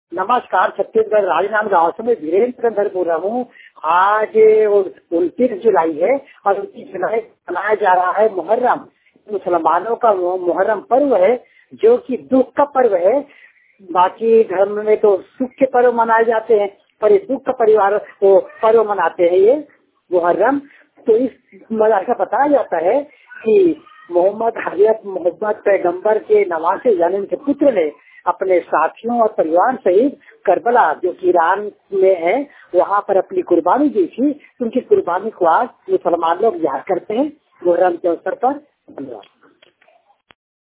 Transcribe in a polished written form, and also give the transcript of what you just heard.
नमस्कार, छत्तीसगढ़ राजनांद गांव से मैं वीरेंद्र धर बोल रहा हूँ। आज 29 जुलाई है और 29 जुलाई मनाया जा रहा है मुहर्रम। मुसलमानों का मुहर्रम पर्व है जो कि दुख का पर्व है। बाकी धर्म में तो सुख के पर्व मनाए जाते हैं, पर इस दुख का परिवार वो पर्व मनाते हैं ये मुहर्रम। तो इस मजा का बताया जाता है कि हजरत मोहम्मद पैगंबर के नवासे यानी उनके पुत्र ने अपने साथियों और परिवार सहित करबला जो कि ईरान में है वहाँ पर अपनी कुर्बानी दी थी। उनकी कुर्बानी को आज मुसलमान लोग याद करते हैं मुहर्रम के अवसर पर। धन्यवाद।